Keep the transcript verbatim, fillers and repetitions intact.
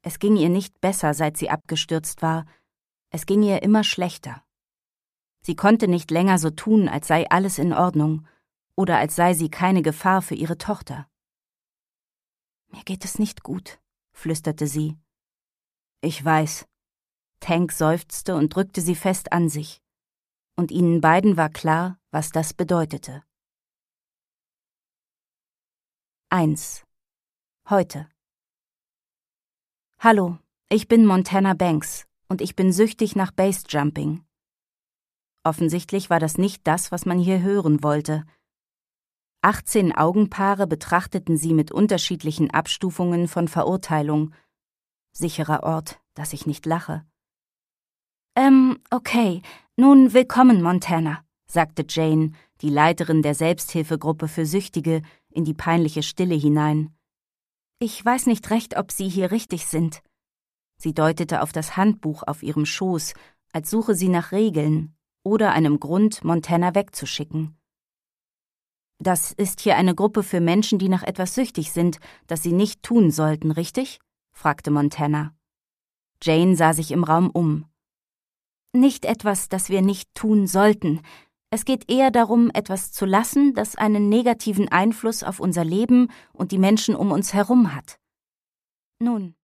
Es ging ihr nicht besser, seit sie abgestürzt war. Es ging ihr immer schlechter. Sie konnte nicht länger so tun, als sei alles in Ordnung oder als sei sie keine Gefahr für ihre Tochter. »Mir geht es nicht gut«, flüsterte sie. »Ich weiß.« Tank seufzte und drückte sie fest an sich. Und ihnen beiden war klar, was das bedeutete. eins. Heute. Hallo, ich bin Montana Banks und ich bin süchtig nach Basejumping. Offensichtlich war das nicht das, was man hier hören wollte. achtzehn Augenpaare betrachteten sie mit unterschiedlichen Abstufungen von Verurteilung. Sicherer Ort, dass ich nicht lache. Ähm, okay, nun willkommen, Montana, sagte Jane, die Leiterin der Selbsthilfegruppe für Süchtige, in die peinliche Stille hinein. Ich weiß nicht recht, ob Sie hier richtig sind. Sie deutete auf das Handbuch auf ihrem Schoß, als suche sie nach Regeln oder einem Grund, Montana wegzuschicken. Das ist hier eine Gruppe für Menschen, die nach etwas süchtig sind, das sie nicht tun sollten, richtig? Fragte Montana. Jane sah sich im Raum um. Nicht etwas, das wir nicht tun sollten. Es geht eher darum, etwas zu lassen, das einen negativen Einfluss auf unser Leben und die Menschen um uns herum hat. Nun,